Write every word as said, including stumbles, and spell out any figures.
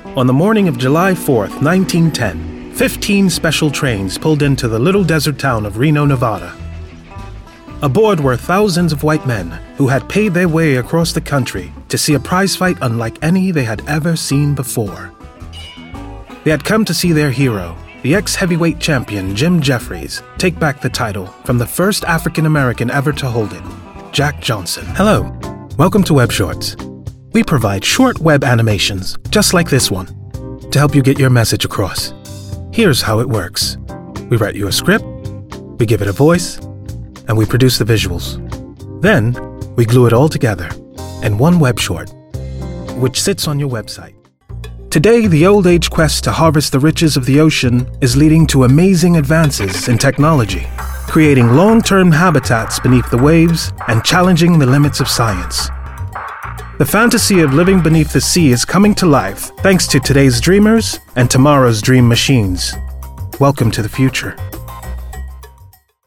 On the morning of July fourth, nineteen ten, fifteen special trains pulled into the little desert town of Reno, Nevada. Aboard were thousands of white men who had paid their way across the country to see a prize fight unlike any they had ever seen before. They had come to see their hero, the ex-heavyweight champion Jim Jeffries, take back the title from the first African-American ever to hold it, Jack Johnson. Hello, welcome to Web Shorts. We provide short web animations, just like this one, to help you get your message across. Here's how it works. We write you a script, we give it a voice, and we produce the visuals. Then, we glue it all together in one web short, which sits on your website. Today, the old age quest to harvest the riches of the ocean is leading to amazing advances in technology, creating long-term habitats beneath the waves and challenging the limits of science. The fantasy of living beneath the sea is coming to life thanks to today's dreamers and tomorrow's dream machines. Welcome to the future.